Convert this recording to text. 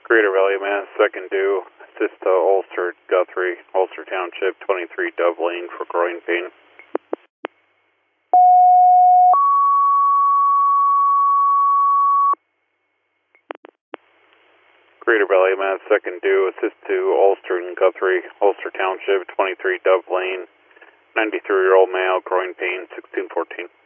Greater Valley, Mass. Second due. Assist Ulster Guthrie, Ulster Township, 23 Dove Lane for groin pain. Greater Valley, Mass. Second due. Assist to Ulster and Guthrie, Ulster Township, 23 Dove Lane, 93-year-old male, groin pain, 1614.